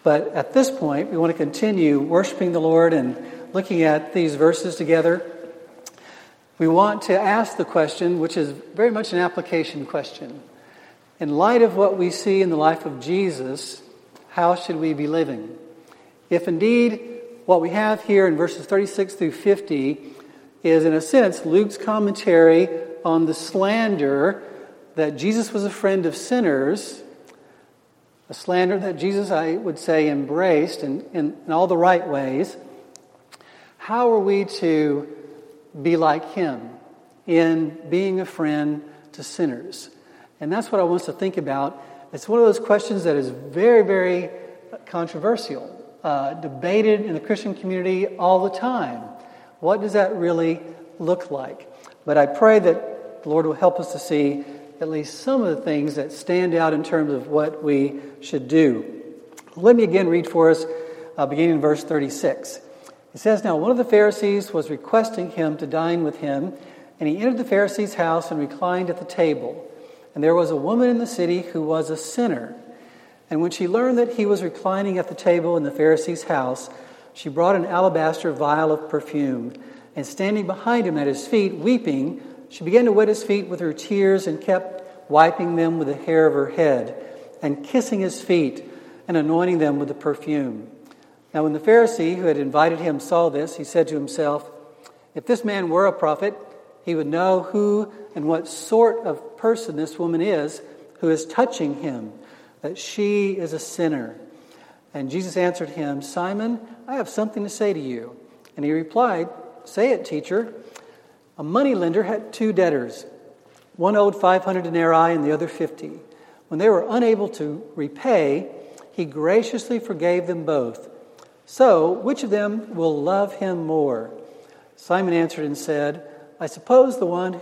But at this point, we want to continue worshiping the Lord and looking at these verses together. We want to ask the question, which is very much an application question. In light of what we see in the life of Jesus, how should we be living? If indeed what we have here in verses 36 through 50 is, in a sense, Luke's commentary on the slander that Jesus was a friend of sinners, a slander that Jesus, I would say, embraced in all the right ways, how are we to be like him in being a friend to sinners? And that's what I want us to think about. It's one of those questions that is very, very controversial, debated in the Christian community all the time. What does that really look like? But I pray that the Lord will help us to see at least some of the things that stand out in terms of what we should do. Let me again read for us, beginning in verse 36. It says, "Now one of the Pharisees was requesting him to dine with him, and he entered the Pharisee's house and reclined at the table. And there was a woman in the city who was a sinner. And when she learned that he was reclining at the table in the Pharisee's house, she brought an alabaster vial of perfume. And standing behind him at his feet, weeping, she began to wet his feet with her tears and kept wiping them with the hair of her head and kissing his feet and anointing them with the perfume. Now when the Pharisee who had invited him saw this, he said to himself, 'If this man were a prophet, he would know who and what sort of person this woman is who is touching him, that she is a sinner.' And Jesus answered him, 'Simon, I have something to say to you.' And he replied, 'Say it, teacher.' A moneylender had 2 debtors. One owed 500 denarii and the other 50. When they were unable to repay, he graciously forgave them both. So, which of them will love him more?' Simon answered and said, 'I suppose the one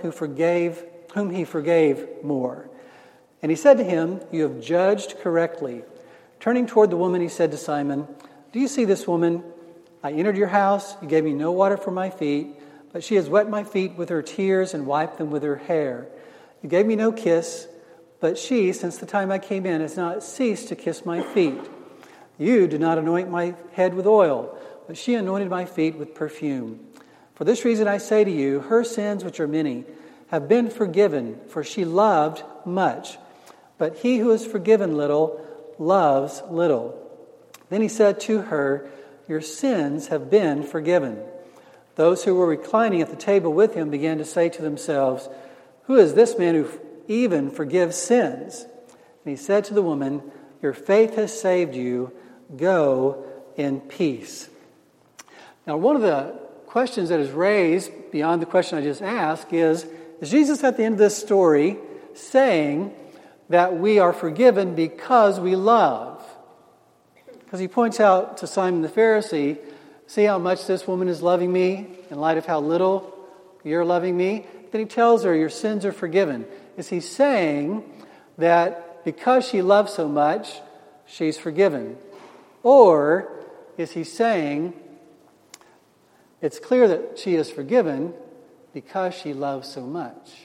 whom he forgave more.' And he said to him, 'You have judged correctly.' Turning toward the woman, he said to Simon, 'Do you see this woman? I entered your house, you gave me no water for my feet, but she has wet my feet with her tears and wiped them with her hair. You gave me no kiss, but she, since the time I came in, has not ceased to kiss my feet. You did not anoint my head with oil, but she anointed my feet with perfume. For this reason I say to you, her sins, which are many, have been forgiven, for she loved much. But he who is forgiven little loves little.' Then he said to her, 'Your sins have been forgiven.' Those who were reclining at the table with him began to say to themselves, 'Who is this man who even forgives sins?' And he said to the woman, 'Your faith has saved you. Go in peace.'" Now, one of the questions that is raised beyond the question I just asked is Jesus at the end of this story saying that we are forgiven because we love? Because he points out to Simon the Pharisee, "See how much this woman is loving me in light of how little you're loving me?" Then he tells her, "Your sins are forgiven." Is he saying that because she loves so much, she's forgiven? Or is he saying it's clear that she is forgiven because she loves so much?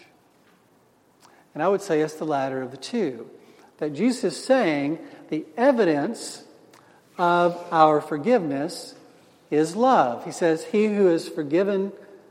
And I would say it's the latter of the two. That Jesus is saying the evidence of our forgiveness is love. He says, "He who is forgiven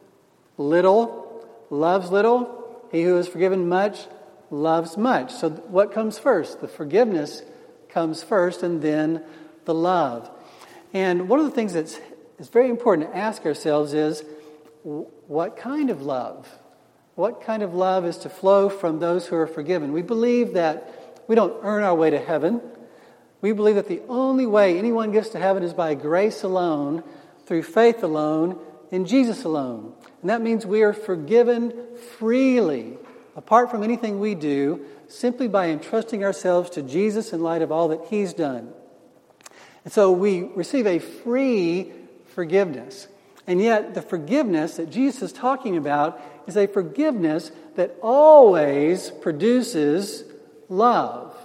little loves little. He who is forgiven much loves much." So what comes first? The forgiveness comes first and then the love. And one of the things that's very important to ask ourselves is, what kind of love? What kind of love is to flow from those who are forgiven? We believe that we don't earn our way to heaven. We believe that the only way anyone gets to heaven is by grace alone, through faith alone, in Jesus alone. And that means we are forgiven freely, apart from anything we do, simply by entrusting ourselves to Jesus in light of all that He's done. And so we receive a free forgiveness. And yet the forgiveness that Jesus is talking about is a forgiveness that always produces love.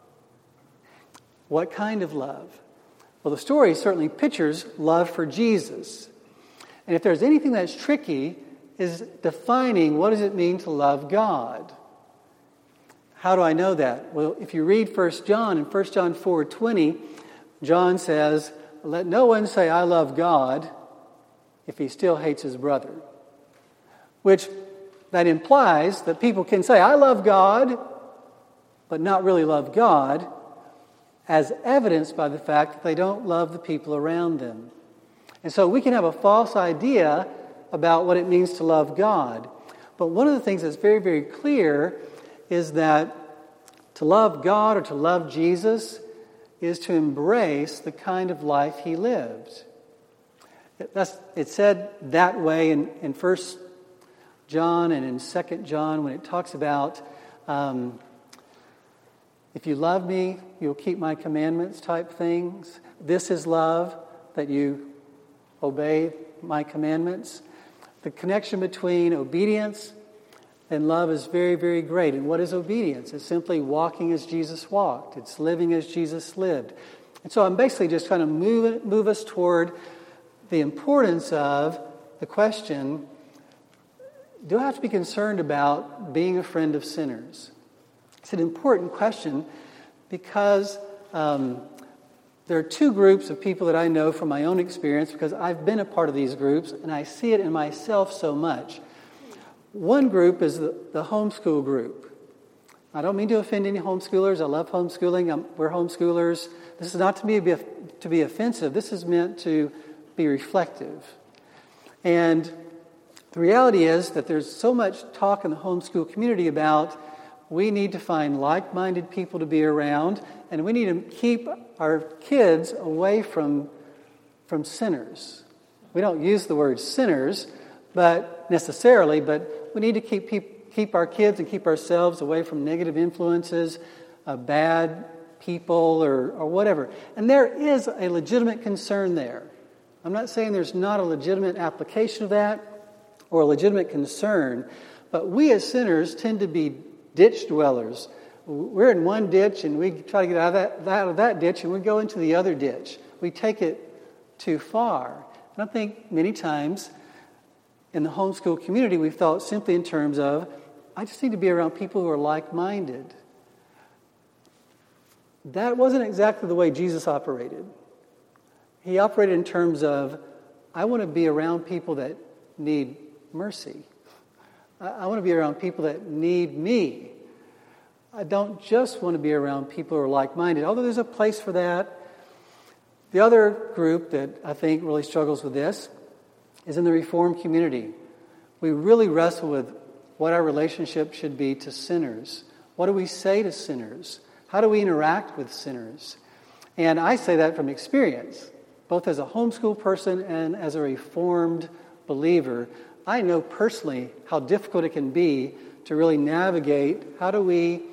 What kind of love? Well, the story certainly pictures love for Jesus. And if there's anything that's tricky, is defining what does it mean to love God. How do I know that? Well, if you read 1 John, in 1 John 4:20, John says, let no one say, I love God, if he still hates his brother. Which that implies that people can say, I love God, but not really love God, as evidenced by the fact that they don't love the people around them. And so we can have a false idea about what it means to love God. But one of the things that's very, very clear is that to love God or to love Jesus is to embrace the kind of life he lived. It's said that way in 1 John and in 2 John when it talks about if you love me, you'll keep my commandments type things. This is love, that you obey my commandments. The connection between obedience and love is very, very great. And what is obedience? It's simply walking as Jesus walked. It's living as Jesus lived. And so I'm basically just trying to move us toward the importance of the question, do I have to be concerned about being a friend of sinners? It's an important question because there are two groups of people that I know from my own experience because I've been a part of these groups and I see it in myself so much. One group is the homeschool group. I don't mean to offend any homeschoolers. I love homeschooling. We're homeschoolers. This is not to be offensive. This is meant to be reflective. And the reality is that there's so much talk in the homeschool community about we need to find like-minded people to be around, and we need to keep our kids away from sinners. We don't use the word sinners, but we need to keep our kids and keep ourselves away from negative influences, bad people, or whatever. And there is a legitimate concern there. I'm not saying there's not a legitimate application of that or a legitimate concern, but we as sinners tend to be ditch dwellers. We're in one ditch and we try to get out of that ditch and we go into the other ditch. We take it too far. And I think many times in the homeschool community we've thought simply in terms of, I just need to be around people who are like-minded. That wasn't exactly the way Jesus operated. He operated in terms of, I want to be around people that need mercy. I want to be around people that need me. I don't just want to be around people who are like-minded, although there's a place for that. The other group that I think really struggles with this is in the Reformed community. We really wrestle with what our relationship should be to sinners. What do we say to sinners? How do we interact with sinners? And I say that from experience, both as a homeschool person and as a Reformed believer. I know personally how difficult it can be to really navigate how do we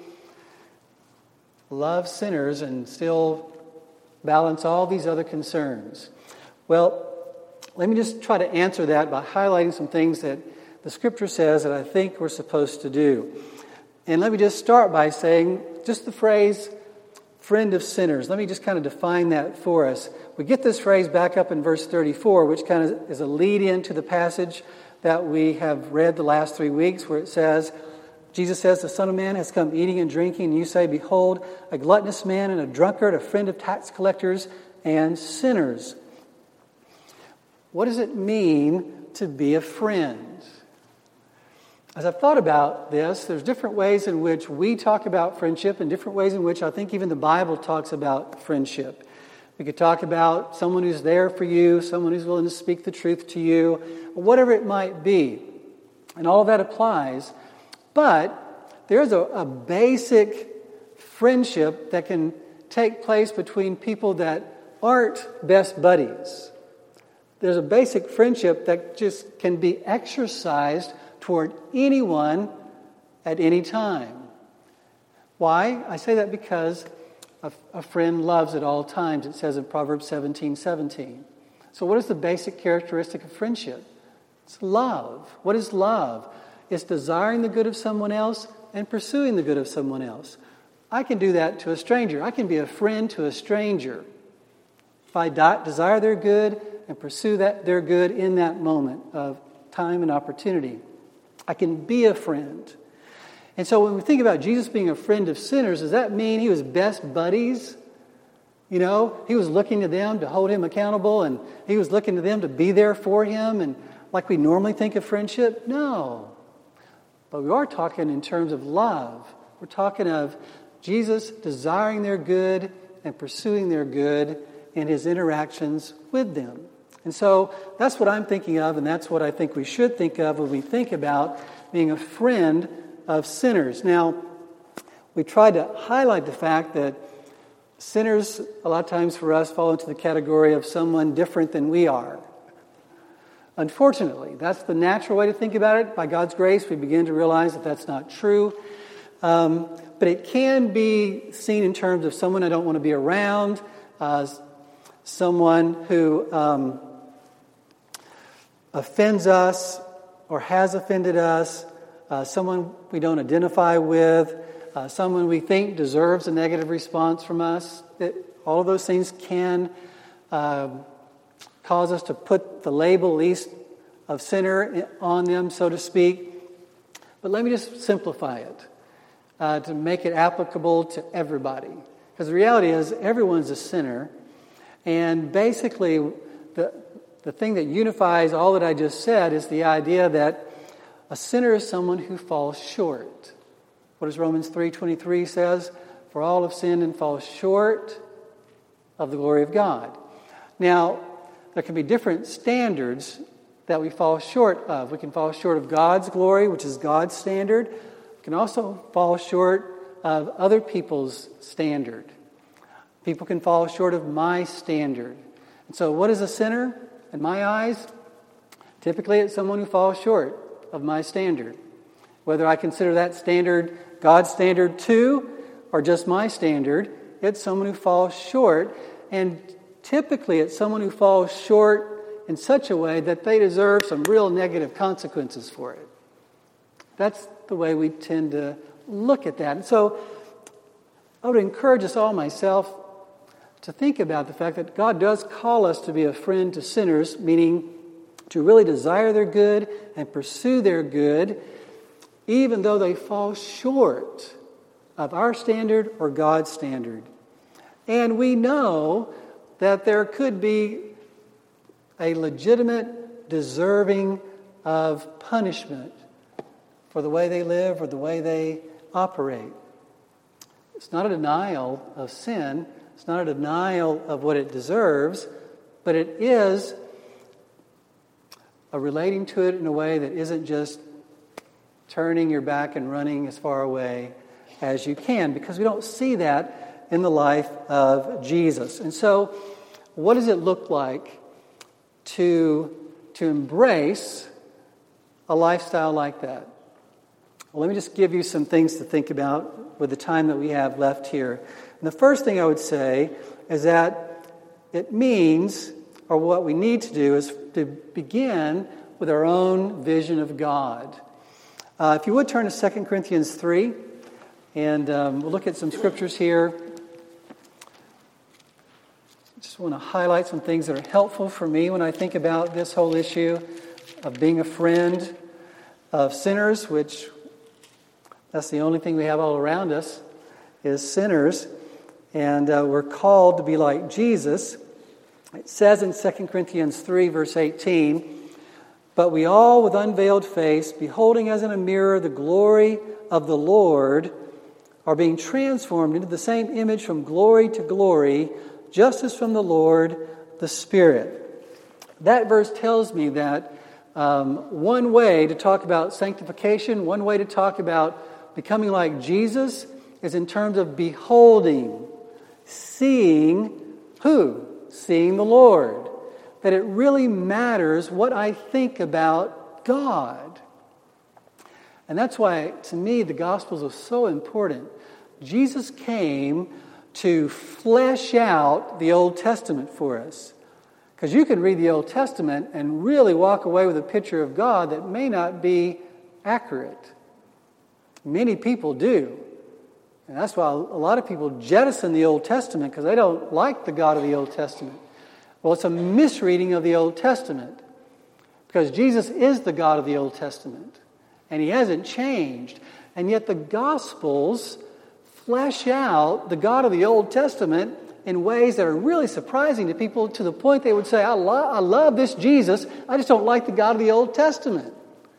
love sinners and still balance all these other concerns. Well, let me just try to answer that by highlighting some things that the Scripture says that I think we're supposed to do. And let me just start by saying just the phrase, friend of sinners. Let me just kind of define that for us. We get this phrase back up in verse 34, which kind of is a lead-in to the passage that we have read the last 3 weeks, where it says, Jesus says, the Son of Man has come eating and drinking, and you say, behold, a gluttonous man and a drunkard, a friend of tax collectors and sinners. What does it mean to be a friend? As I've thought about this, there's different ways in which we talk about friendship and different ways in which I think even the Bible talks about friendship. We could talk about someone who's there for you, someone who's willing to speak the truth to you, or whatever it might be. And all of that applies. But there's a basic friendship that can take place between people that aren't best buddies. There's a basic friendship that just can be exercised toward anyone at any time. Why? I say that because a friend loves at all times, it says in Proverbs 17:17. So what is the basic characteristic of friendship? It's love. What is love? It's desiring the good of someone else and pursuing the good of someone else. I can do that to a stranger. I can be a friend to a stranger. If I desire their good and pursue their good in that moment of time and opportunity, I can be a friend. And so when we think about Jesus being a friend of sinners, does that mean he was best buddies You know, he was looking to them to hold him accountable, and he was looking to them to be there for him, and like we normally think of friendship. No. But we are talking in terms of love. We're talking of Jesus desiring their good and pursuing their good in his interactions with them. And so that's what I'm thinking of, and that's what I think we should think of when we think about being a friend of sinners. Now, we tried to highlight the fact that sinners, a lot of times for us, fall into the category of someone different than we are. Unfortunately, that's the natural way to think about it. By God's grace, we begin to realize that that's not true. But it can be seen in terms of someone I don't want to be around, someone who offends us or has offended us, someone we don't identify with, someone we think deserves a negative response from us. All of those things can cause us to put the label, at least, of sinner on them, so to speak. But let me just simplify it to make it applicable to everybody. Because the reality is, everyone's a sinner. And basically, the thing that unifies all that I just said is the idea that a sinner is someone who falls short. What does Romans 3:23 says? For all have sinned and fall short of the glory of God. Now, there can be different standards that we fall short of. We can fall short of God's glory, which is God's standard. We can also fall short of other people's standard. People can fall short of my standard. And so what is a sinner in my eyes? Typically, it's someone who falls short of my standard. Whether I consider that standard God's standard too, or just my standard, it's someone who falls short. And typically, it's someone who falls short in such a way that they deserve some real negative consequences for it. That's the way we tend to look at that. And so I would encourage us all, myself, to think about the fact that God does call us to be a friend to sinners, meaning to really desire their good and pursue their good, even though they fall short of our standard or God's standard. And we know that there could be a legitimate deserving of punishment for the way they live or the way they operate. It's not a denial of sin. It's not a denial of what it deserves, but it is a relating to it in a way that isn't just turning your back and running as far away as you can, because we don't see that in the life of Jesus. And so, what does it look like to embrace a lifestyle like that? Well, let me just give you some things to think about with the time that we have left here. And the first thing I would say is that it means, or what we need to do, is to begin with our own vision of God. If you would turn to 2 Corinthians 3, and we'll look at some scriptures here. Just want to highlight some things that are helpful for me when I think about this whole issue of being a friend of sinners, which that's the only thing we have all around us, is sinners. And we're called to be like Jesus. It says in 2 Corinthians 3, verse 18, but we all with unveiled face, beholding as in a mirror the glory of the Lord, are being transformed into the same image from glory to glory, just as from the Lord, the Spirit. That verse tells me that one way to talk about sanctification, one way to talk about becoming like Jesus, is in terms of beholding, seeing who? Seeing the Lord. That it really matters what I think about God. And that's why, to me, the Gospels are so important. Jesus came to flesh out the Old Testament for us. Because you can read the Old Testament and really walk away with a picture of God that may not be accurate. Many people do. And that's why a lot of people jettison the Old Testament, because they don't like the God of the Old Testament. Well, it's a misreading of the Old Testament, because Jesus is the God of the Old Testament, and He hasn't changed. And yet the Gospels flesh out the God of the Old Testament in ways that are really surprising to people, to the point they would say, I love this Jesus, I just don't like the God of the Old Testament.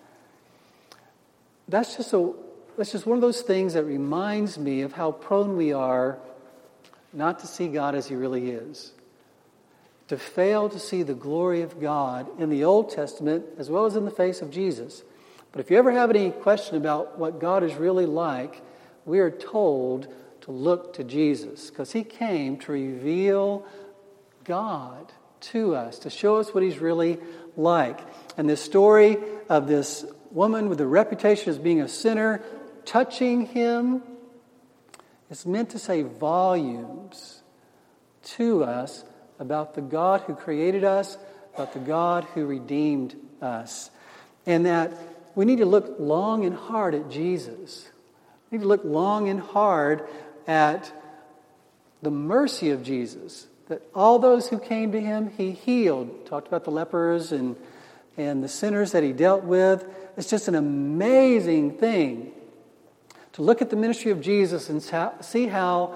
That's just one of those things that reminds me of how prone we are not to see God as He really is. To fail to see the glory of God in the Old Testament as well as in the face of Jesus. But if you ever have any question about what God is really like, we are told to look to Jesus, because He came to reveal God to us, to show us what He's really like. And this story of this woman with a reputation as being a sinner touching Him is meant to say volumes to us about the God who created us, about the God who redeemed us. And that we need to look long and hard at Jesus. We need to look long and hard at the mercy of Jesus. That all those who came to Him, He healed. Talked about the lepers and the sinners that He dealt with. It's just an amazing thing to look at the ministry of Jesus and see how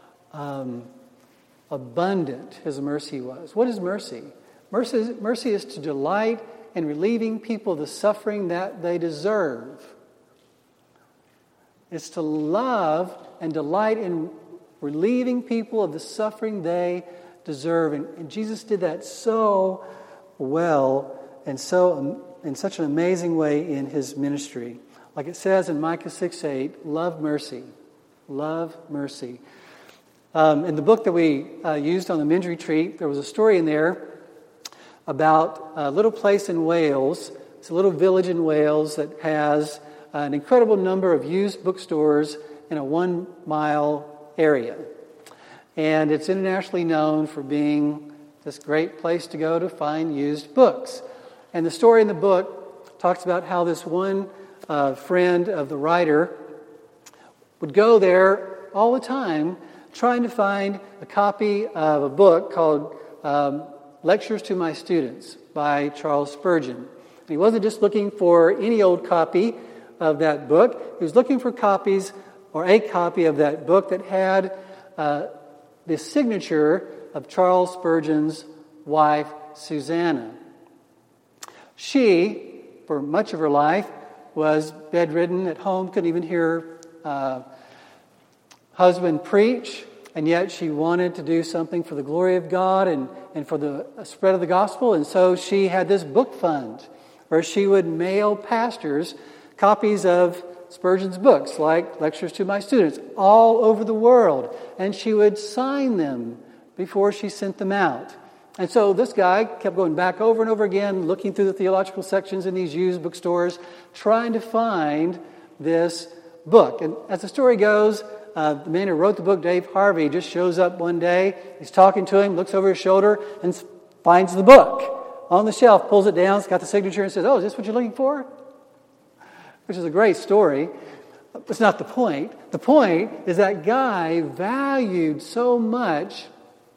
abundant His mercy was. What is mercy? Mercy is to delight in relieving people of the suffering that they deserve. It's to love and delight in relieving people of the suffering they deserve. And Jesus did that so well and in such an amazing way in His ministry. Like it says in Micah 6:8, love mercy. Love mercy. In the book that we used on the men's retreat, there was a story in there about a little place in Wales. It's a little village in Wales that has an incredible number of used bookstores in a 1-mile area. And it's internationally known for being this great place to go to find used books. And the story in the book talks about how this one friend of the writer would go there all the time trying to find a copy of a book called Lectures to My Students by Charles Spurgeon. And he wasn't just looking for any old copy of that book. He was looking for copies or a copy of that book that had the signature of Charles Spurgeon's wife, Susanna. She, for much of her life, was bedridden at home, couldn't even hear husband preach, and yet she wanted to do something for the glory of God and for the spread of the gospel. And so she had this book fund where she would mail pastors copies of Spurgeon's books, like Lectures to My Students, all over the world. And she would sign them before she sent them out. And so this guy kept going back over and over again, looking through the theological sections in these used bookstores, trying to find this book. And as the story goes, the man who wrote the book, Dave Harvey, just shows up one day. He's talking to him, looks over his shoulder, and finds the book on the shelf, pulls it down, it's got the signature, and says, "Oh, is this what you're looking for?" Which is a great story. It's not the point. The point is that guy valued so much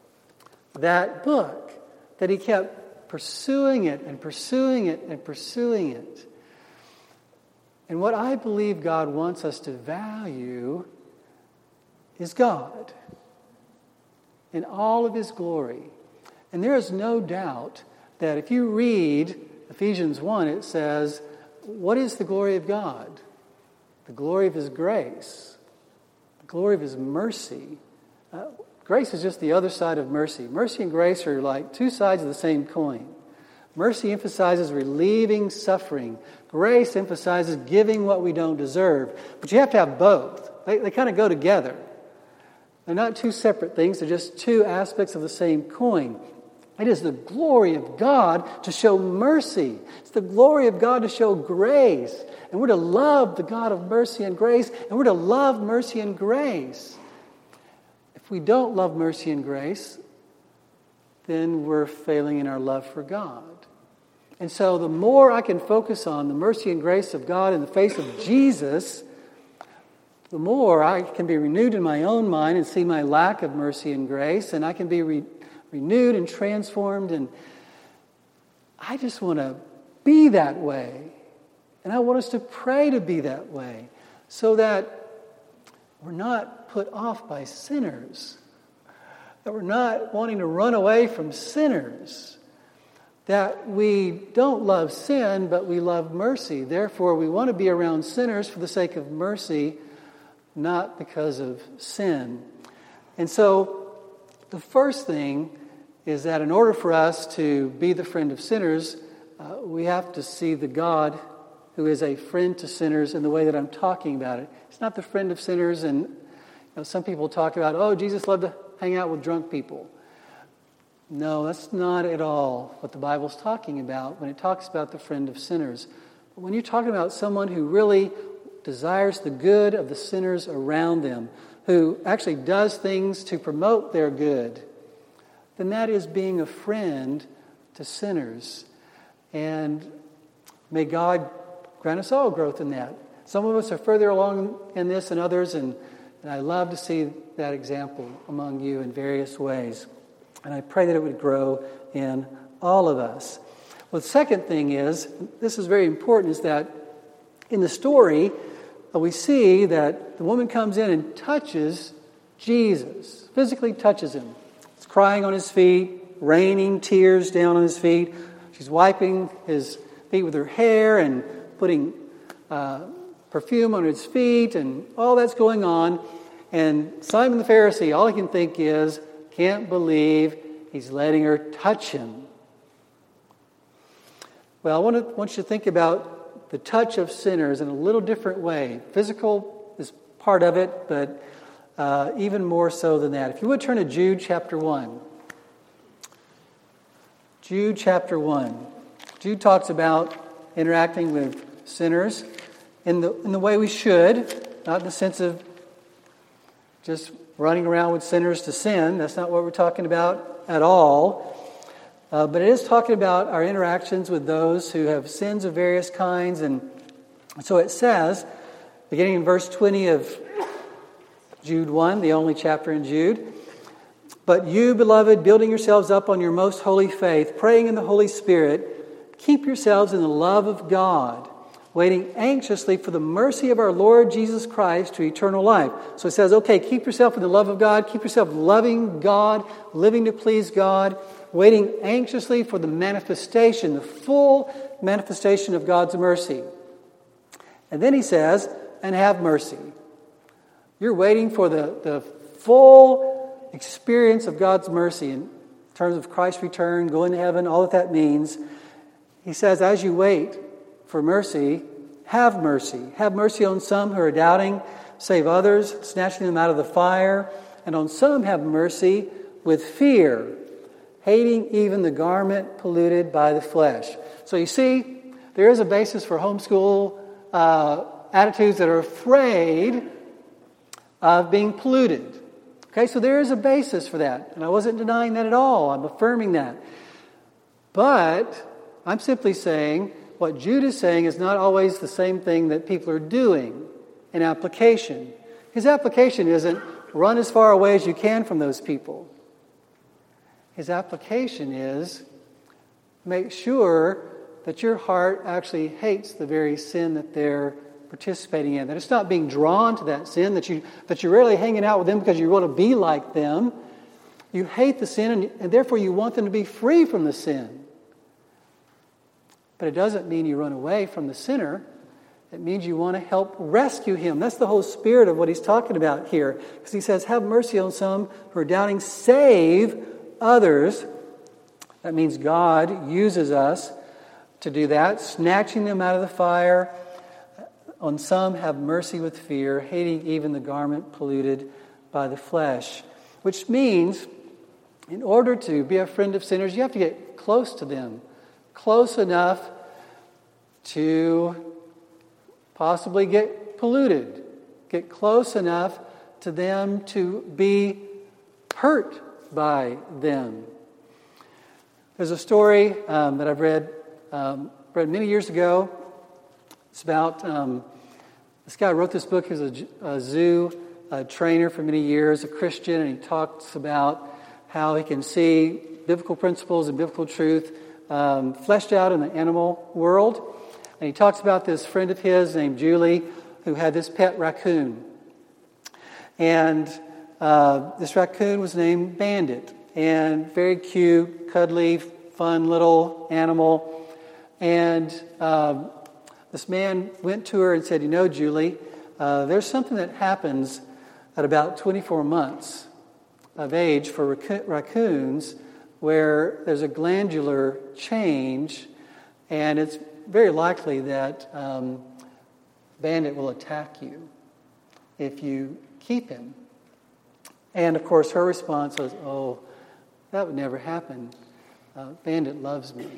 that book that he kept pursuing it and pursuing it and pursuing it. And what I believe God wants us to value is God in all of His glory. And there is no doubt that if you read Ephesians 1, it says, what is the glory of God? The glory of His grace. The glory of His mercy. Grace is just the other side of mercy. Mercy and grace are like two sides of the same coin. Mercy emphasizes relieving suffering. Grace emphasizes giving what we don't deserve. But you have to have both. They kind of go together. They're not two separate things. They're just two aspects of the same coin. It is the glory of God to show mercy. It's the glory of God to show grace. And we're to love the God of mercy and grace. And we're to love mercy and grace. If we don't love mercy and grace, then we're failing in our love for God. And so the more I can focus on the mercy and grace of God in the face of Jesus, the more I can be renewed in my own mind and see my lack of mercy and grace, and I can be renewed and transformed, and I just want to be that way. And I want us to pray to be that way so that we're not put off by sinners. that we're not wanting to run away from sinners, that we don't love sin, but we love mercy. Therefore, we want to be around sinners for the sake of mercy, not because of sin. And so, the first thing is that in order for us to be the friend of sinners, we have to see the God who is a friend to sinners in the way that I'm talking about it. It's not the friend of sinners, and some people talk about, oh, Jesus loved to hang out with drunk people. No, that's not at all what the Bible's talking about when it talks about the friend of sinners. But when you're talking about someone who really desires the good of the sinners around them, who actually does things to promote their good, then that is being a friend to sinners. And may God grant us all growth in that. Some of us are further along in this than others, and I love to see that example among you in various ways. And I pray that it would grow in all of us. Well, the second thing is, this is very important, is that in the story, we see that the woman comes in and touches Jesus, physically touches him. He's crying on his feet, raining tears down on his feet. She's wiping his feet with her hair and putting perfume on his feet, and all that's going on. And Simon the Pharisee, all he can think is, can't believe he's letting her touch him. Well, I want you to think about the touch of sinners in a little different way. Physical is part of it, but even more so than that. If you would turn to Jude chapter 1. Jude chapter 1. Jude talks about interacting with sinners in the way we should, not in the sense of just running around with sinners to sin. That's not what we're talking about at all. But it is talking about our interactions with those who have sins of various kinds. And so it says, beginning in verse 20 of Jude 1, the only chapter in Jude, "But you, beloved, building yourselves up on your most holy faith, praying in the Holy Spirit, keep yourselves in the love of God, waiting anxiously for the mercy of our Lord Jesus Christ to eternal life." So it says, okay, keep yourself in the love of God, keep yourself loving God, living to please God, waiting anxiously for the manifestation, the full manifestation of God's mercy. And then he says, and have mercy. You're waiting for the full experience of God's mercy in terms of Christ's return, going to heaven, all that means. He says, as you wait for mercy, have mercy. Have mercy on some who are doubting, save others, snatching them out of the fire. And on some have mercy with fear, hating even the garment polluted by the flesh. So you see, there is a basis for homeschool attitudes that are afraid of being polluted. Okay, so there is a basis for that. And I wasn't denying that at all. I'm affirming that. But I'm simply saying what Jude is saying is not always the same thing that people are doing in application. His application isn't run as far away as you can from those people. His application is make sure that your heart actually hates the very sin that they're participating in. That it's not being drawn to that sin, that you're really hanging out with them because you want to be like them. You hate the sin, and therefore you want them to be free from the sin. But it doesn't mean you run away from the sinner. It means you want to help rescue him. That's the whole spirit of what he's talking about here. Because he says, have mercy on some who are doubting, save others. That means God uses us to do that, snatching them out of the fire. On some have mercy with fear, hating even the garment polluted by the flesh. Which means, in order to be a friend of sinners, you have to get close to them. Close enough to possibly get polluted. Get close enough to them to be hurt by them. There's a story that I've read many years ago. It's about this guy who wrote this book. He was a zoo trainer for many years, a Christian, and he talks about how he can see biblical principles and biblical truth fleshed out in the animal world. And he talks about this friend of his named Julie who had this pet raccoon. And this raccoon was named Bandit, and very cute, cuddly, fun little animal. And this man went to her and said, Julie, there's something that happens at about 24 months of age for raccoons where there's a glandular change, and it's very likely that Bandit will attack you if you keep him. And of course her response was, oh, that would never happen. Bandit loves me.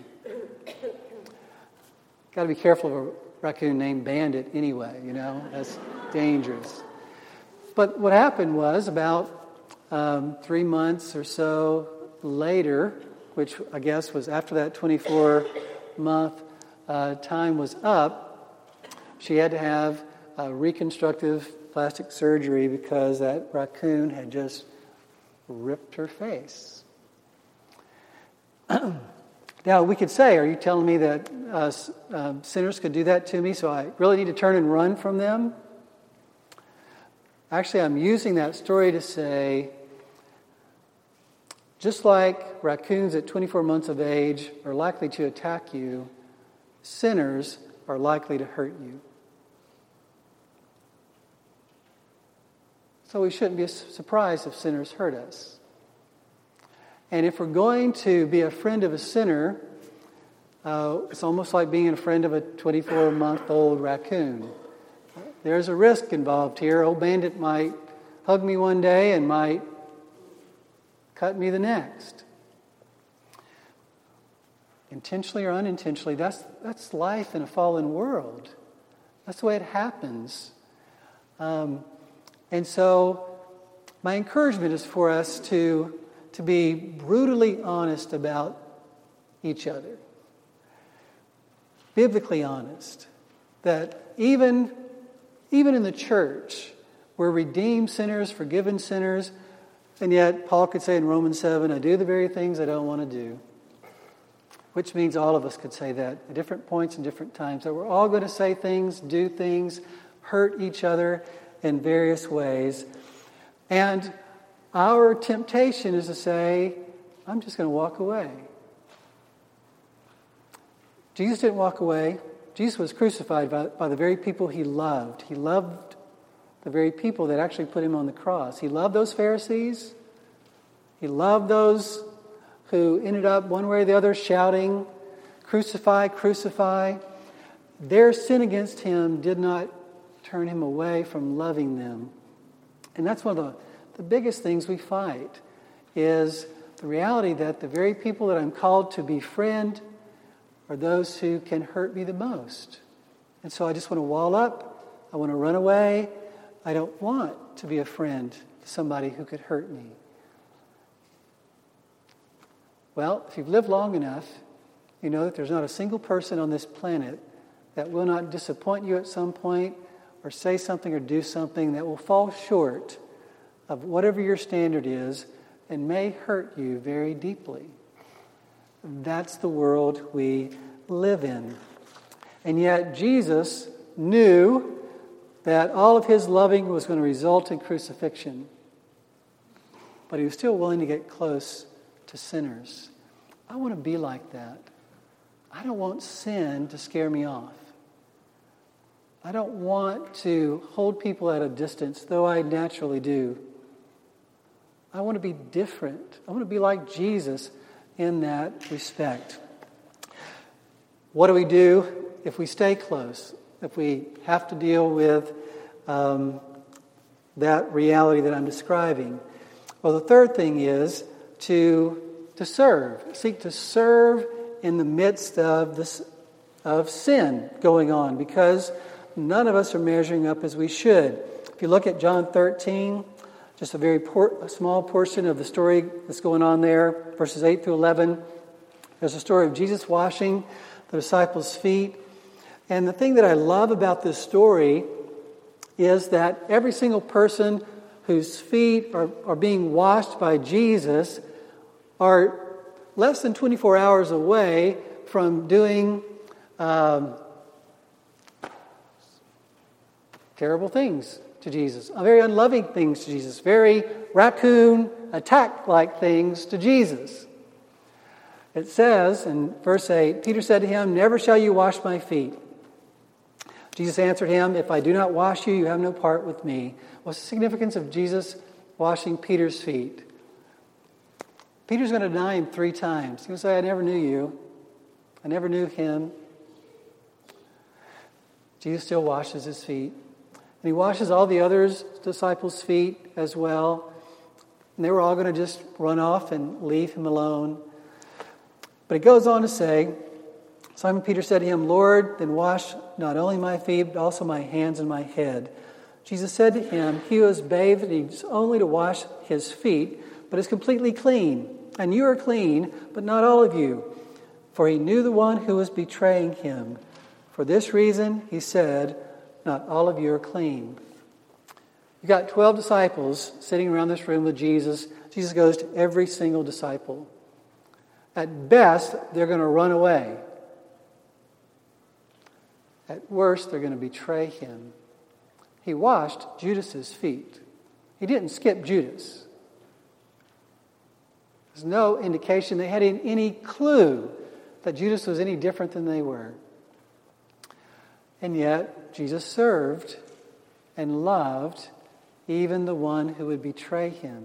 Got to be careful of a raccoon named Bandit anyway, that's dangerous. But what happened was about 3 months or so later, which I guess was after that 24-month time was up, she had to have reconstructive plastic surgery because that raccoon had just ripped her face. Now, we could say, are you telling me that sinners could do that to me, so I really need to turn and run from them? Actually, I'm using that story to say, just like raccoons at 24 months of age are likely to attack you, sinners are likely to hurt you. So we shouldn't be surprised if sinners hurt us. And if we're going to be a friend of a sinner, it's almost like being a friend of a 24-month-old raccoon. There's a risk involved here. Old Bandit might hug me one day and might cut me the next. Intentionally or unintentionally, that's life in a fallen world. That's the way it happens. And so my encouragement is for us to be brutally honest about each other. Biblically honest. That even in the church, we're redeemed sinners, forgiven sinners, and yet Paul could say in Romans 7, I do the very things I don't want to do. Which means all of us could say that at different points and different times. That we're all going to say things, do things, hurt each other in various ways. And our temptation is to say, I'm just going to walk away. Jesus didn't walk away. Jesus was crucified by the very people he loved. He loved the very people that actually put him on the cross. He loved those Pharisees. He loved those who ended up one way or the other shouting, crucify, crucify. Their sin against him did not turn him away from loving them. And that's one of the biggest things we fight, is the reality that the very people that I'm called to befriend are those who can hurt me the most. And so I just want to wall up. I want to run away. I don't want to be a friend to somebody who could hurt me. Well, if you've lived long enough, you know that there's not a single person on this planet that will not disappoint you at some point or say something or do something that will fall short of whatever your standard is and may hurt you very deeply. That's the world we live in. And yet Jesus knew that all of his loving was going to result in crucifixion. But he was still willing to get close to sinners. I want to be like that. I don't want sin to scare me off. I don't want to hold people at a distance, though I naturally do. I want to be different. I want to be like Jesus in that respect. What do we do if we stay close? If we have to deal with that reality that I'm describing? Well, the third thing is to serve. Seek to serve in the midst of sin going on, because none of us are measuring up as we should. If you look at John 13, just a very small portion of the story that's going on there, verses 8 through 11, there's a story of Jesus washing the disciples' feet. And the thing that I love about this story is that every single person whose feet are being washed by Jesus are less than 24 hours away from doing terrible things to Jesus, very unloving things to Jesus, very raccoon attack-like things to Jesus. It says in verse 8, Peter said to him, "Never shall you wash my feet." Jesus answered him, "If I do not wash you, you have no part with me." What's the significance of Jesus washing Peter's feet? Peter's going to deny him 3 times. He's going to say, "I never knew you. I never knew him." Jesus still washes his feet. And he washes all the other disciples' feet as well. And they were all going to just run off and leave him alone. But it goes on to say, Simon Peter said to him, "Lord, then wash not only my feet, but also my hands and my head." Jesus said to him, "He who is bathed needs only to wash his feet, but is completely clean. And you are clean, but not all of you." For he knew the one who was betraying him. For this reason, he said, "Not all of you are clean." You've got 12 disciples sitting around this room with Jesus. Jesus goes to every single disciple. At best, they're going to run away. At worst, they're going to betray him. He washed Judas's feet. He didn't skip Judas. There's no indication they had any clue that Judas was any different than they were. And yet, Jesus served and loved even the one who would betray him.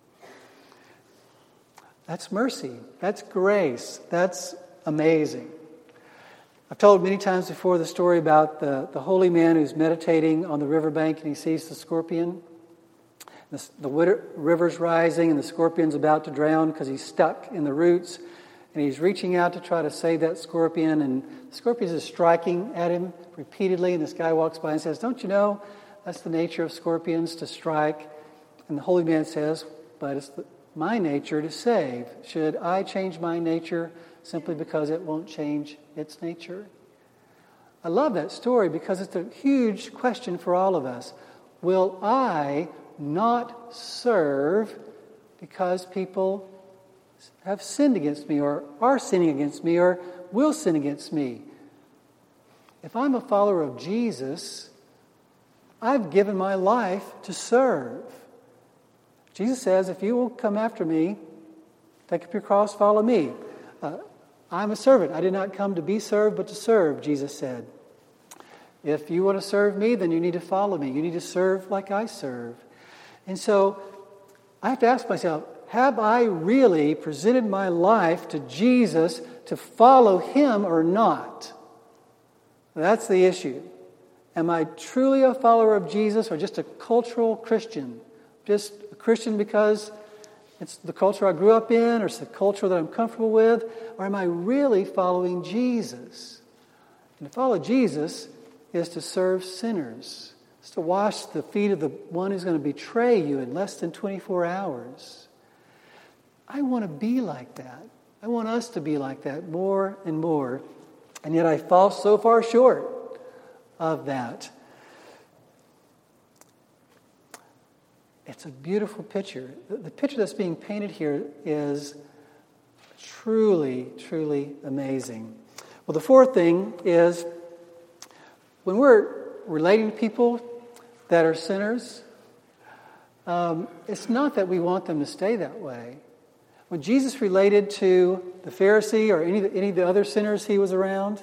That's mercy. That's grace. That's amazing. I've told many times before the story about the holy man who's meditating on the riverbank and he sees the scorpion. The river's rising and the scorpion's about to drown because he's stuck in the roots. And he's reaching out to try to save that scorpion. And the scorpion is striking at him repeatedly. And this guy walks by and says, "Don't you know that's the nature of scorpions, to strike?" And the holy man says, "But it's my nature to save. Should I change my nature simply because it won't change its nature?" I love that story because it's a huge question for all of us. Will I not serve because people have sinned against me or are sinning against me or will sin against me? If I'm a follower of Jesus, I've given my life to serve. Jesus says, "If you will come after me, take up your cross, follow me." I'm a servant. I did not come to be served, but to serve, Jesus said. If you want to serve me, then you need to follow me. You need to serve like I serve. And so I have to ask myself, have I really presented my life to Jesus to follow him or not? That's the issue. Am I truly a follower of Jesus or just a cultural Christian? Just a Christian because it's the culture I grew up in or it's the culture that I'm comfortable with? Or am I really following Jesus? And to follow Jesus is to serve sinners. It's to wash the feet of the one who's going to betray you in less than 24 hours. I want to be like that. I want us to be like that more and more. And yet I fall so far short of that. It's a beautiful picture. The picture that's being painted here is truly, truly amazing. Well, the fourth thing is when we're relating to people that are sinners, it's not that we want them to stay that way. When Jesus related to the Pharisee or any of the other sinners he was around,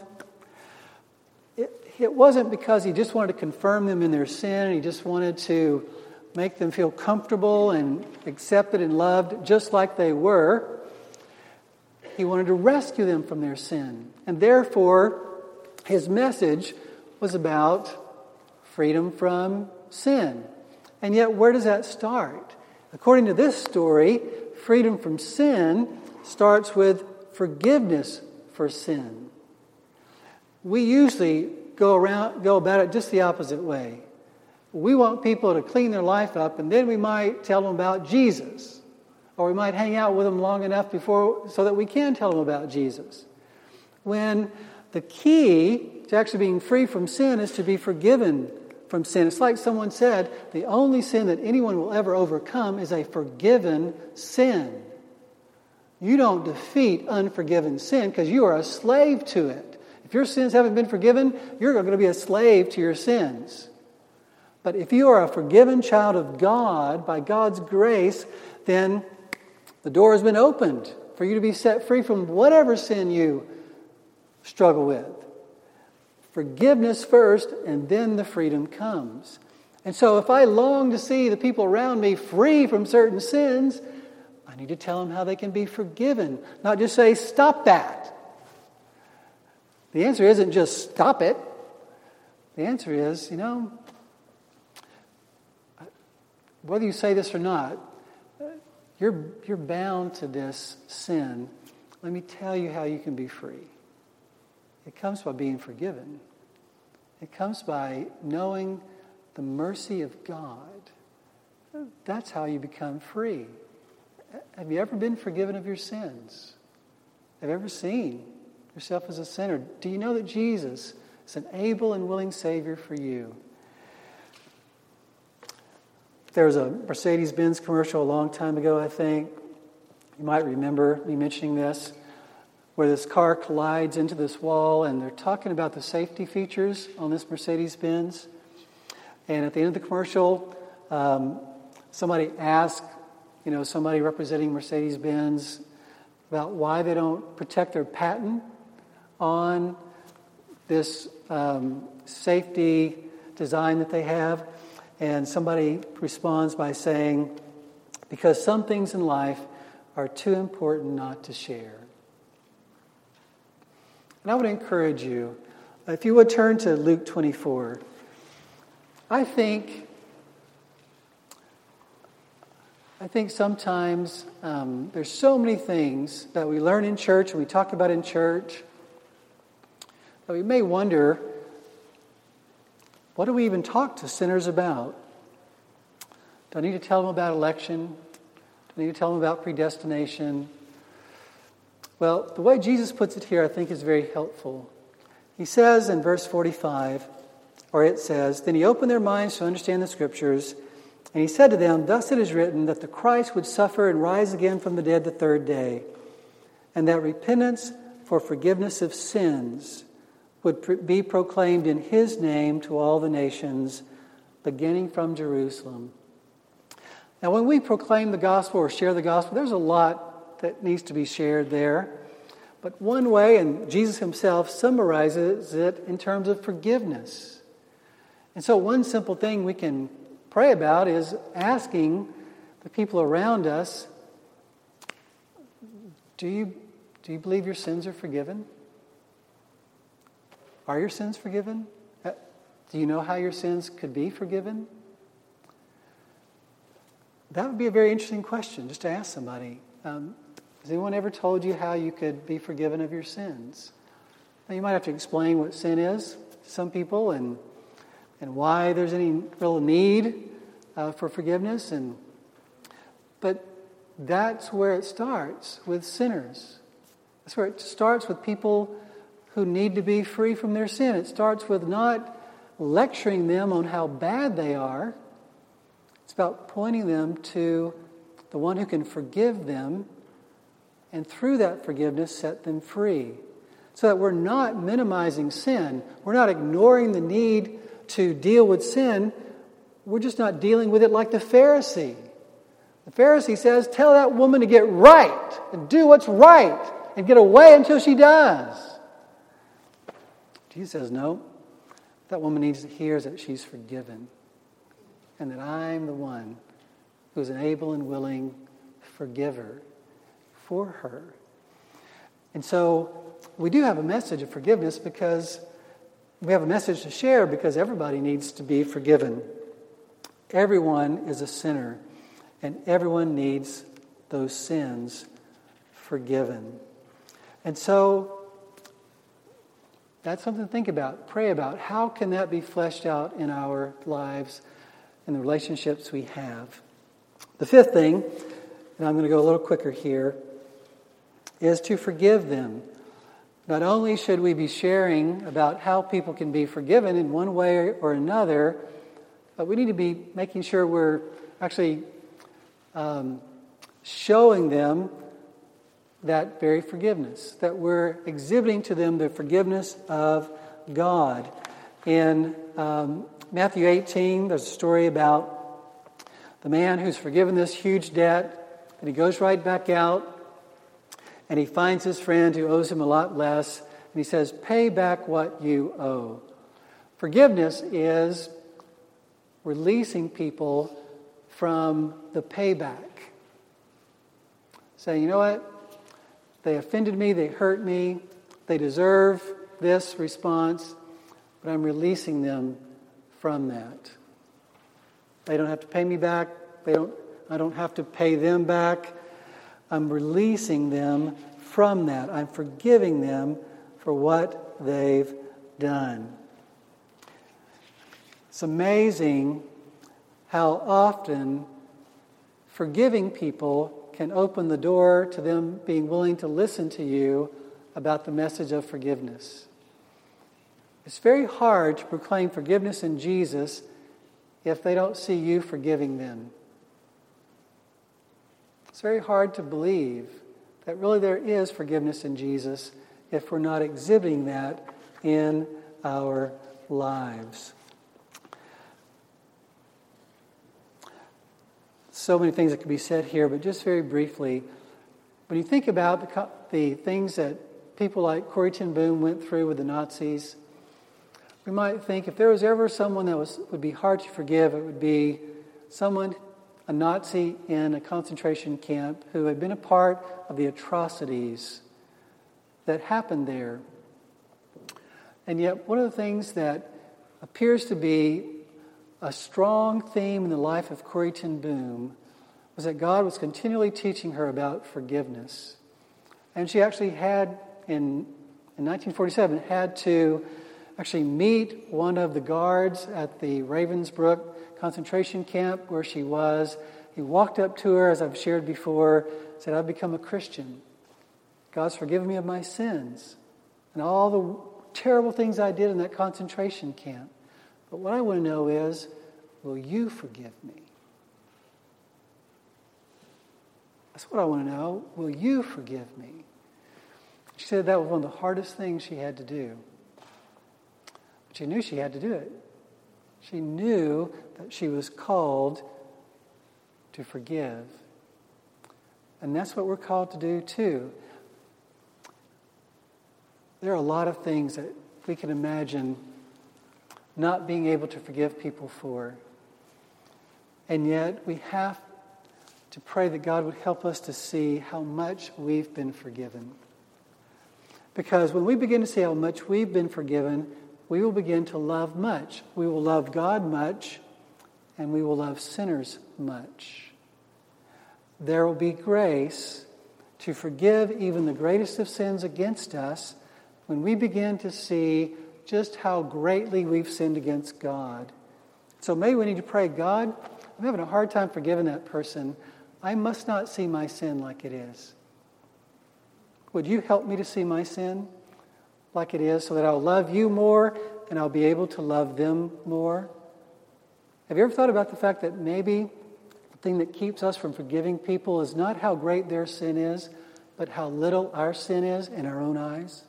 it wasn't because he just wanted to confirm them in their sin. He just wanted to make them feel comfortable and accepted and loved just like they were. He wanted to rescue them from their sin. And therefore, his message was about freedom from sin. And yet, where does that start? According to this story, freedom from sin starts with forgiveness for sin. We usually go about it just the opposite way. We want people to clean their life up, and then we might tell them about Jesus. Or we might hang out with them long enough before so that we can tell them about Jesus. When the key to actually being free from sin is to be forgiven from sin. It's like someone said, the only sin that anyone will ever overcome is a forgiven sin. You don't defeat unforgiven sin because you are a slave to it. If your sins haven't been forgiven, you're going to be a slave to your sins. But if you are a forgiven child of God by God's grace, then the door has been opened for you to be set free from whatever sin you struggle with. Forgiveness first, and then the freedom comes. And so if I long to see the people around me free from certain sins, I need to tell them how they can be forgiven. Not just say, stop that. The answer isn't just stop it. The answer is, whether you say this or not, you're bound to this sin. Let me tell you how you can be free. It comes by being forgiven. It comes by knowing the mercy of God. That's how you become free. Have you ever been forgiven of your sins? Have you ever seen yourself as a sinner? Do you know that Jesus is an able and willing Savior for you? There was a Mercedes-Benz commercial a long time ago, I think. You might remember me mentioning this, where this car collides into this wall, and they're talking about the safety features on this Mercedes-Benz. And at the end of the commercial, somebody asked, somebody representing Mercedes-Benz about why they don't protect their patent on this safety design that they have. And somebody responds by saying, because some things in life are too important not to share. And I would encourage you, if you would turn to Luke 24, I think sometimes there's so many things that we learn in church and we talk about in church that we may wonder, what do we even talk to sinners about? Do I need to tell them about election? Do I need to tell them about predestination? Well, the way Jesus puts it here, I think, is very helpful. He says in verse 45, or it says, then he opened their minds to understand the Scriptures, and he said to them, thus it is written that the Christ would suffer and rise again from the dead the third day, and that repentance for forgiveness of sins would be proclaimed in his name to all the nations, beginning from Jerusalem. Now, when we proclaim the gospel or share the gospel, there's a lot that needs to be shared there. But one way, and Jesus himself summarizes it in terms of forgiveness. And so one simple thing we can pray about is asking the people around us, do you believe your sins are forgiven? Are your sins forgiven? Do you know how your sins could be forgiven? That would be a very interesting question just to ask somebody. Has anyone ever told you how you could be forgiven of your sins? Now, you might have to explain what sin is to some people and why there's any real need for forgiveness. But that's where it starts, with sinners. That's where it starts, with people who need to be free from their sin. It starts with not lecturing them on how bad they are. It's about pointing them to the one who can forgive them, and through that forgiveness set them free. So that we're not minimizing sin. We're not ignoring the need to deal with sin. We're just not dealing with it like the Pharisee. The Pharisee says, tell that woman to get right and do what's right and get away until she does. Jesus says, no. That woman needs to hear that she's forgiven and that I'm the one who's an able and willing forgiver for her. And so we do have a message of forgiveness because we have a message to share, because everybody needs to be forgiven. Everyone is a sinner, and everyone needs those sins forgiven. And so that's something to think about, pray about. How can that be fleshed out in our lives and the relationships we have? The fifth thing, and I'm going to go a little quicker here, is to forgive them. Not only should we be sharing about how people can be forgiven in one way or another, but we need to be making sure we're actually showing them that very forgiveness, that we're exhibiting to them the forgiveness of God. In Matthew 18, there's a story about the man who's forgiven this huge debt, and he goes right back out, and he finds his friend who owes him a lot less, and he says, pay back what you owe. Forgiveness is releasing people from the payback. Saying, you know what? They offended me, they hurt me, they deserve this response, but I'm releasing them from that. They don't have to pay me back. I don't have to pay them back. I'm releasing them from that. I'm forgiving them for what they've done. It's amazing how often forgiving people can open the door to them being willing to listen to you about the message of forgiveness. It's very hard to proclaim forgiveness in Jesus if they don't see you forgiving them. It's very hard to believe that really there is forgiveness in Jesus if we're not exhibiting that in our lives. So many things that could be said here, but just very briefly, when you think about the things that people like Corrie ten Boom went through with the Nazis, we might think if there was ever someone that would be hard to forgive, it would be a Nazi in a concentration camp who had been a part of the atrocities that happened there. And yet one of the things that appears to be a strong theme in the life of Corrie ten Boom was that God was continually teaching her about forgiveness. And she actually had, in 1947, had to actually meet one of the guards at the Ravensbrück concentration camp where she was. He walked up to her, as I've shared before, said, I've become a Christian. God's forgiven me of my sins and all the terrible things I did in that concentration camp. But what I want to know is, will you forgive me? That's what I want to know. Will you forgive me? She said that was one of the hardest things she had to do. But she knew she had to do it. She knew that she was called to forgive. And that's what we're called to do too. There are a lot of things that we can imagine not being able to forgive people for. And yet we have to pray that God would help us to see how much we've been forgiven. Because when we begin to see how much we've been forgiven, we will begin to love much. We will love God much, and we will love sinners much. There will be grace to forgive even the greatest of sins against us when we begin to see just how greatly we've sinned against God. So maybe we need to pray, God, I'm having a hard time forgiving that person. I must not see my sin like it is. Would you help me to see my sin like it is so that I'll love you more and I'll be able to love them more? Have you ever thought about the fact that maybe the thing that keeps us from forgiving people is not how great their sin is, but how little our sin is in our own eyes?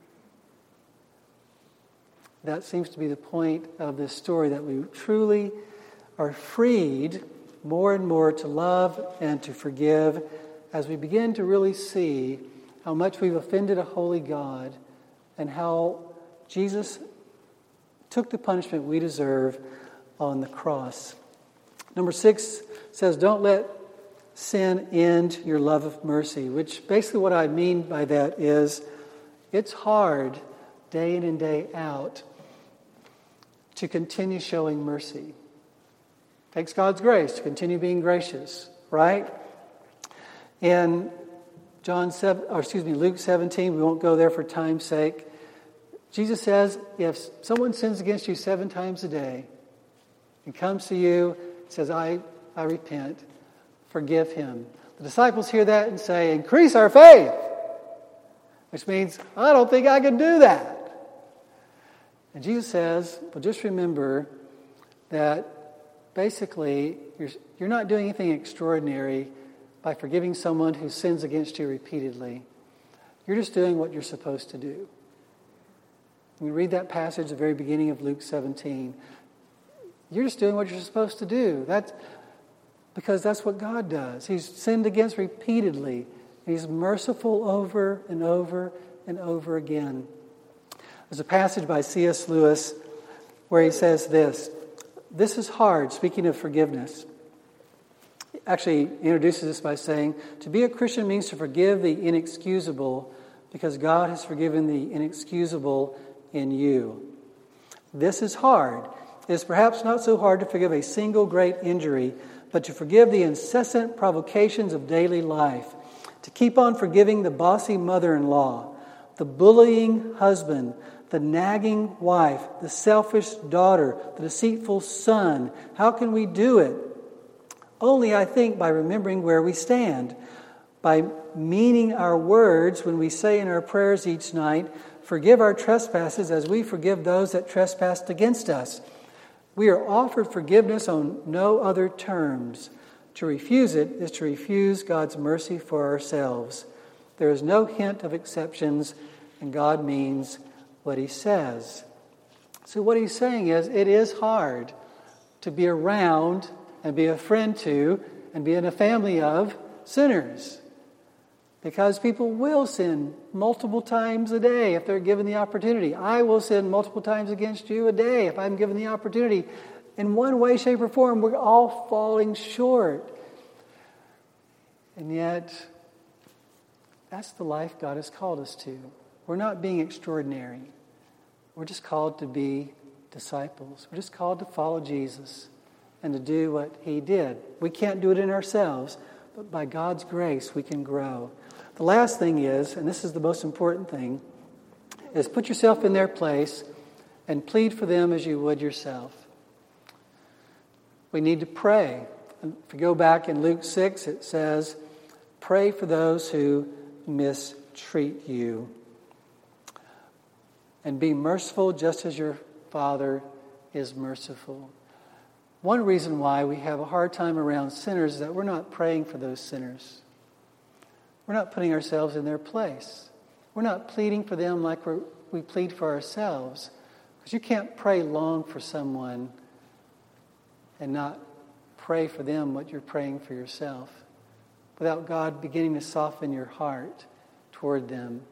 That seems to be the point of this story, that we truly are freed more and more to love and to forgive as we begin to really see how much we've offended a holy God and how Jesus took the punishment we deserve on the cross. Number 6 says, don't let sin end your love of mercy, which basically what I mean by that is it's hard day in and day out to continue showing mercy. It takes God's grace to continue being gracious, right? In Luke 17, we won't go there for time's sake. Jesus says, if someone sins against you 7 times a day and comes to you and says, I repent, forgive him. The disciples hear that and say, increase our faith, which means, I don't think I can do that. And Jesus says, well, just remember that basically you're not doing anything extraordinary by forgiving someone who sins against you repeatedly. You're just doing what you're supposed to do. We read that passage at the very beginning of Luke 17. You're just doing what you're supposed to do. Because that's what God does. He's sinned against repeatedly. He's merciful over and over and over again. There's a passage by C.S. Lewis where he says this. This is hard, speaking of forgiveness. He actually introduces this by saying, to be a Christian means to forgive the inexcusable because God has forgiven the inexcusable in you. This is hard. It is perhaps not so hard to forgive a single great injury, but to forgive the incessant provocations of daily life, to keep on forgiving the bossy mother-in-law, the bullying husband, the nagging wife, the selfish daughter, the deceitful son. How can we do it? Only, I think, by remembering where we stand, by meaning our words when we say in our prayers each night, forgive our trespasses as we forgive those that trespassed against us. We are offered forgiveness on no other terms. To refuse it is to refuse God's mercy for ourselves. There is no hint of exceptions, and God means what He says. So what He's saying is, it is hard to be around and be a friend to and be in a family of sinners. Because people will sin multiple times a day if they're given the opportunity. I will sin multiple times against you a day if I'm given the opportunity. In one way, shape, or form, we're all falling short. And yet, that's the life God has called us to. We're not being extraordinary. We're just called to be disciples. We're just called to follow Jesus and to do what He did. We can't do it in ourselves, but by God's grace we can grow. The last thing is, and this is the most important thing, is put yourself in their place and plead for them as you would yourself. We need to pray. If you go back in Luke 6, it says, pray for those who mistreat you. And be merciful just as your Father is merciful. One reason why we have a hard time around sinners is that we're not praying for those sinners. We're not putting ourselves in their place. We're not pleading for them like we plead for ourselves. Because you can't pray long for someone and not pray for them what you're praying for yourself without God beginning to soften your heart toward them.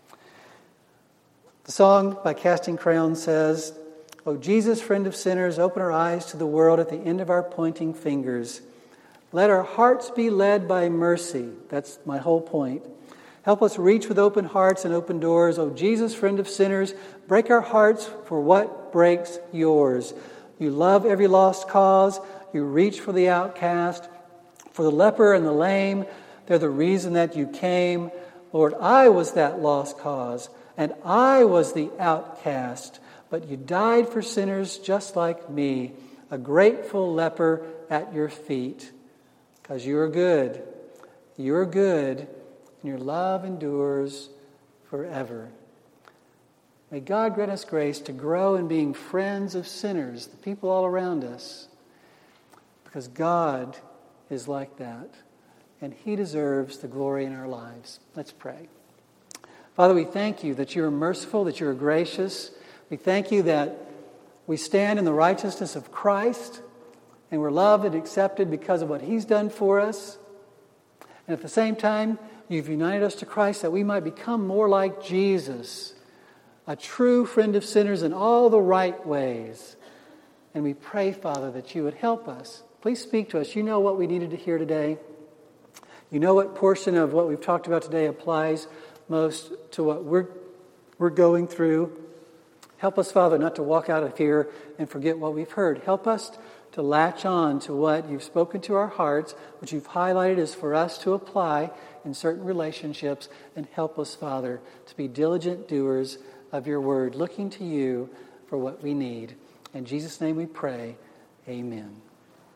The song by Casting Crowns says, O Jesus, friend of sinners, open our eyes to the world at the end of our pointing fingers. Let our hearts be led by mercy. That's my whole point. Help us reach with open hearts and open doors. O Jesus, friend of sinners, break our hearts for what breaks yours. You love every lost cause. You reach for the outcast. For the leper and the lame, they're the reason that you came. Lord, I was that lost cause, and I was the outcast. But you died for sinners just like me, a grateful leper at your feet. Because you are good. You are good, and your love endures forever. May God grant us grace to grow in being friends of sinners, the people all around us. Because God is like that, and He deserves the glory in our lives. Let's pray. Father, we thank You that You are merciful, that You are gracious. We thank You that we stand in the righteousness of Christ, and we're loved and accepted because of what He's done for us. And at the same time, You've united us to Christ that we might become more like Jesus, a true friend of sinners in all the right ways. And we pray, Father, that You would help us. Please speak to us. You know what we needed to hear today. You know what portion of what we've talked about today applies most to what we're going through. Help us, Father, not to walk out of here and forget what we've heard. Help us to latch on to what You've spoken to our hearts, which You've highlighted as for us to apply in certain relationships. And help us, Father, to be diligent doers of Your word, looking to You for what we need. In Jesus' name we pray. Amen.